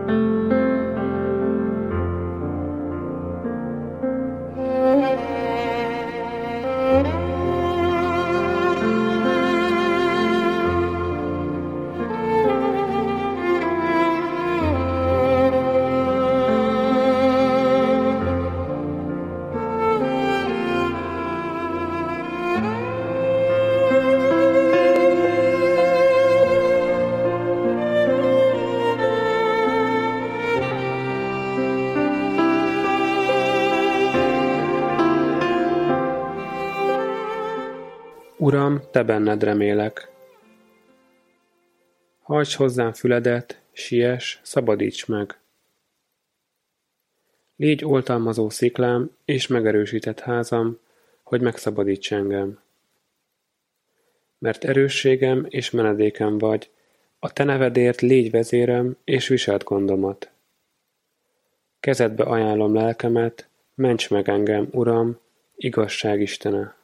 Uram, te benned remélek. Hajts hozzám füledet, siess, szabadíts meg. Légy oltalmazó sziklám és megerősített házam, hogy megszabadíts engem. Mert erősségem és menedékem vagy, a te nevedért légy vezérem és viselt gondomat. Kezedbe ajánlom lelkemet, ments meg engem, Uram, igazság Istene.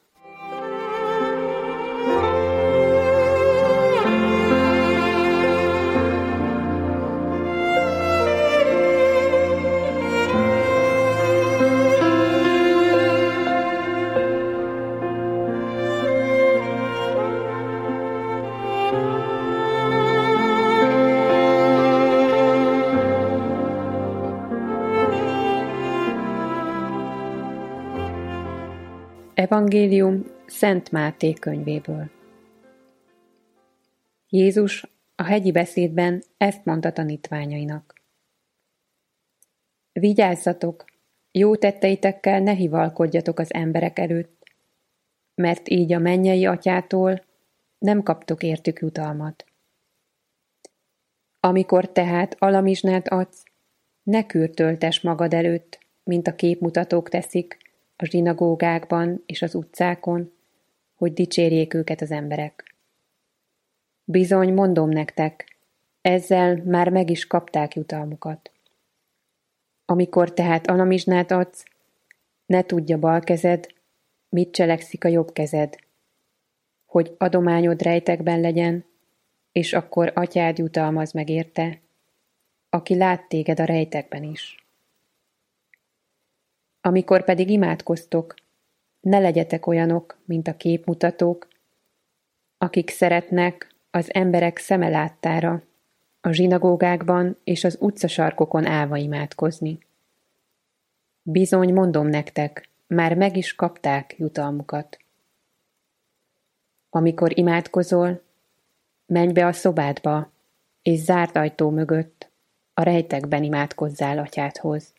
Evangélium Szent Máté könyvéből. Jézus a hegyi beszédben ezt mondta tanítványainak. Vigyázzatok, jó tetteitekkel ne hivalkodjatok az emberek előtt, mert így a mennyei atyától nem kaptok értük jutalmat. Amikor tehát alamizsnát adsz, ne kürtöltess magad előtt, mint a képmutatók teszik, a zsinagógákban és az utcákon, hogy dicsérjék őket az emberek. Bizony, mondom nektek, ezzel már meg is kapták jutalmukat. Amikor tehát alamizsnát adsz, ne tudja bal kezed, mit cselekszik a jobb kezed, hogy adományod rejtekben legyen, és akkor atyád jutalmaz meg érte, aki lát téged a rejtekben is. Amikor pedig imádkoztok, ne legyetek olyanok, mint a képmutatók, akik szeretnek az emberek szeme láttára a zsinagógákban és az utcasarkokon állva imádkozni. Bizony, mondom nektek, már meg is kapták jutalmukat. Amikor imádkozol, menj be a szobádba, és zárt ajtó mögött a rejtekben imádkozzál atyádhoz.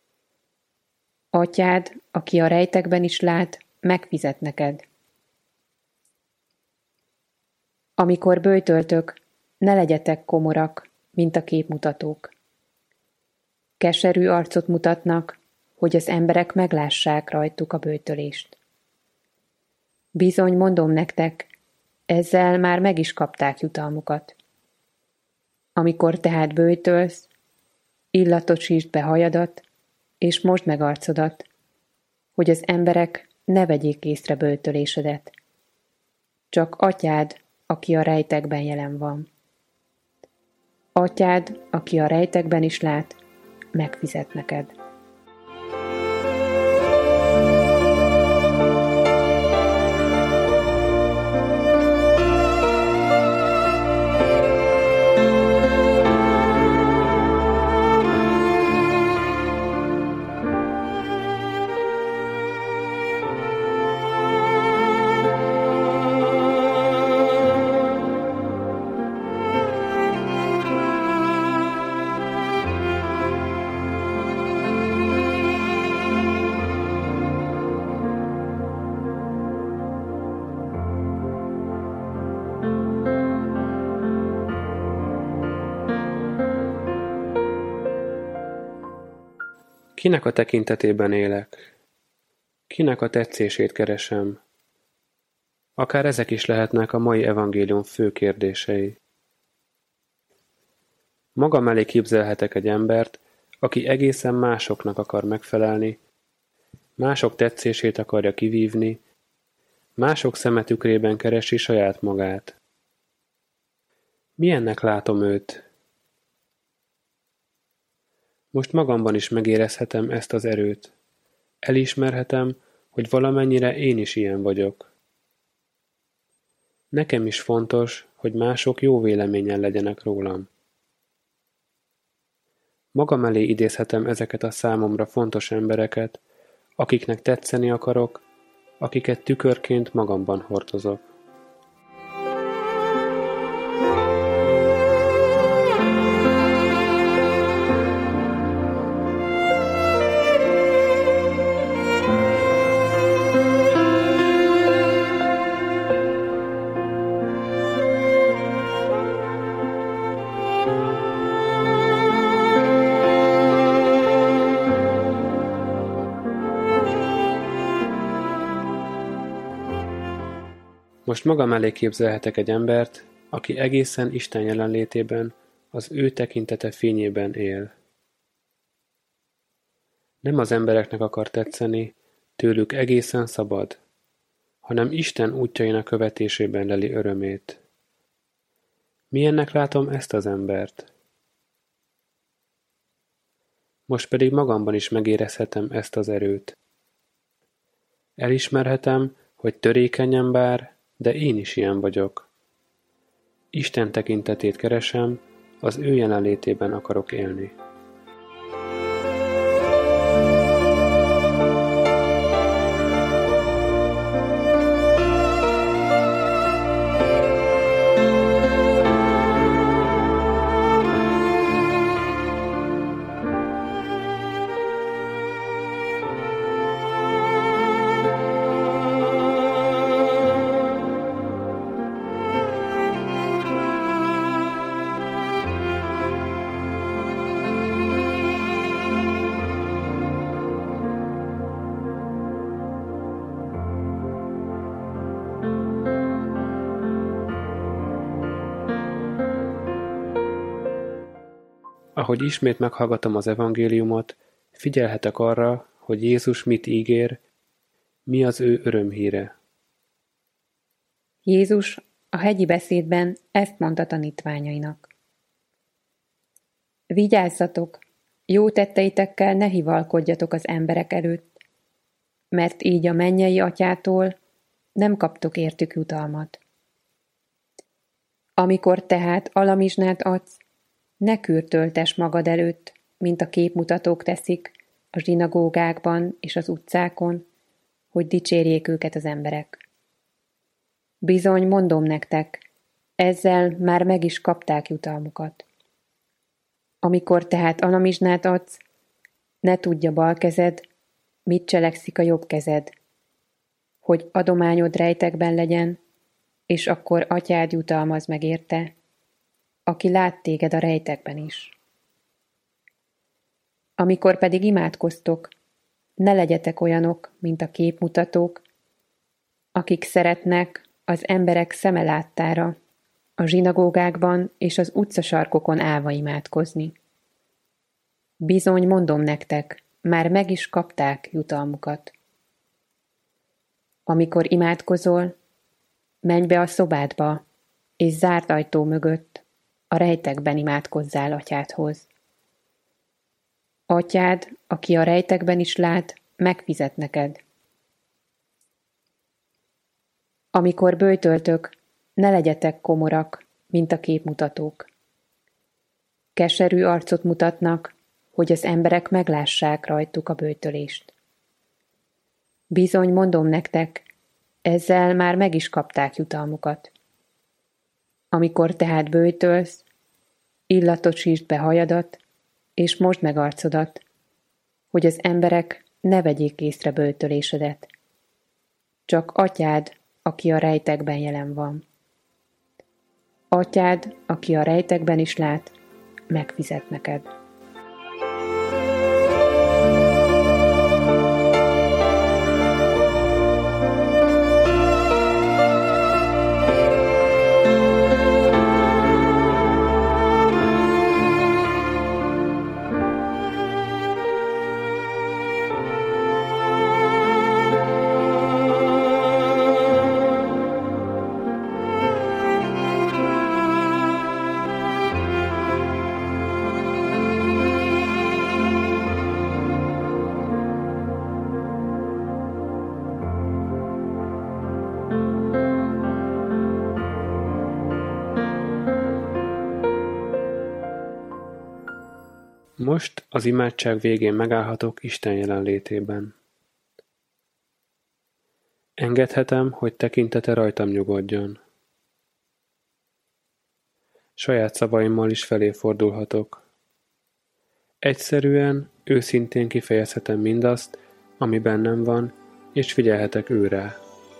Atyád, aki a rejtekben is lát, megfizet neked. Amikor böjtöltök, ne legyetek komorak, mint a képmutatók. Keserű arcot mutatnak, hogy az emberek meglássák rajtuk a böjtölést. Bizony, mondom nektek, ezzel már meg is kapták jutalmukat. Amikor tehát böjtölsz, illatosítsd be hajadat, és mosd meg arcodat, hogy az emberek ne vegyék észre böjtölésedet. Csak atyád, aki a rejtekben jelen van. Atyád, aki a rejtekben is lát, megfizet neked. Kinek a tekintetében élek? Kinek a tetszését keresem? Akár ezek is lehetnek a mai evangélium fő kérdései. Magam elé képzelhetek egy embert, aki egészen másoknak akar megfelelni, mások tetszését akarja kivívni, mások szemetükrében keresi saját magát. Milyennek látom őt? Most magamban is megérezhetem ezt az erőt. Elismerhetem, hogy valamennyire én is ilyen vagyok. Nekem is fontos, hogy mások jó véleményen legyenek rólam. Magam elé idézhetem ezeket a számomra fontos embereket, akiknek tetszeni akarok, akiket tükörként magamban hordozok. Most magam elé képzelhetek egy embert, aki egészen Isten jelenlétében, az ő tekintete fényében él. Nem az embereknek akar tetszeni, tőlük egészen szabad, hanem Isten útjainak követésében leli örömét. Milyennek látom ezt az embert? Most pedig magamban is megérezhetem ezt az erőt. Elismerhetem, hogy törékenyen bár, de én is ilyen vagyok. Isten tekintetét keresem, az ő jelenlétében akarok élni. Ahogy ismét meghallgatom az evangéliumot, figyelhetek arra, hogy Jézus mit ígér, mi az ő örömhíre. Jézus a hegyi beszédben ezt mondta tanítványainak. Vigyázzatok, jó tetteitekkel ne hivalkodjatok az emberek előtt, mert így a mennyei atyától nem kaptok értük jutalmat. Amikor tehát alamizsnát adsz, ne kürtöltess magad előtt, mint a képmutatók teszik a zsinagógákban és az utcákon, hogy dicsérjék őket az emberek. Bizony, mondom nektek, ezzel már meg is kapták jutalmukat. Amikor tehát alamizsnát adsz, ne tudja bal kezed, mit cselekszik a jobb kezed, hogy adományod rejtekben legyen, és akkor atyád jutalmaz meg érte, aki lát téged a rejtekben is. Amikor pedig imádkoztok, ne legyetek olyanok, mint a képmutatók, akik szeretnek az emberek szeme láttára a zsinagógákban és az utcasarkokon állva imádkozni. Bizony, mondom nektek, már meg is kapták jutalmukat. Amikor imádkozol, menj be a szobádba, és zárt ajtó mögött a rejtekben imádkozzál atyádhoz. Atyád, aki a rejtekben is lát, megfizet neked. Amikor böjtöltök, ne legyetek komorak, mint a képmutatók. Keserű arcot mutatnak, hogy az emberek meglássák rajtuk a böjtölést. Bizony, mondom nektek, ezzel már meg is kapták jutalmukat. Amikor tehát böjtölsz, illatosítsd be hajadat, és mosd meg arcodat, hogy az emberek ne vegyék észre böjtölésedet. Csak atyád, aki a rejtekben jelen van. Atyád, aki a rejtekben is lát, megfizet neked. Most az imádság végén megállhatok Isten jelenlétében. Engedhetem, hogy tekintete rajtam nyugodjon. Saját szavaimmal is felé fordulhatok. Egyszerűen, őszintén kifejezhetem mindazt, ami bennem van, és figyelhetek őrá.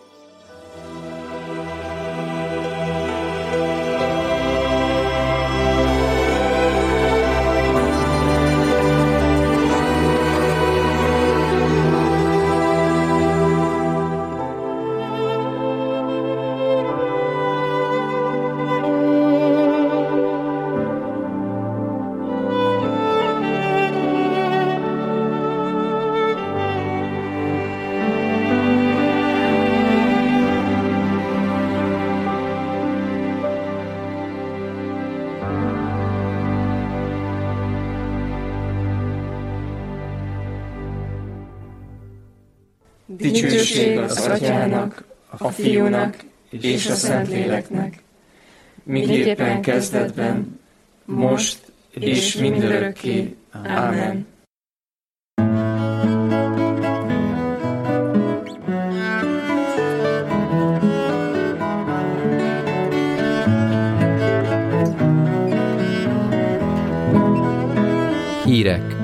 Dicsőség az Atyának, a Fiúnak és a Szentléleknek, miképpen kezdetben, most és mindörökké. Ámen. Hírek.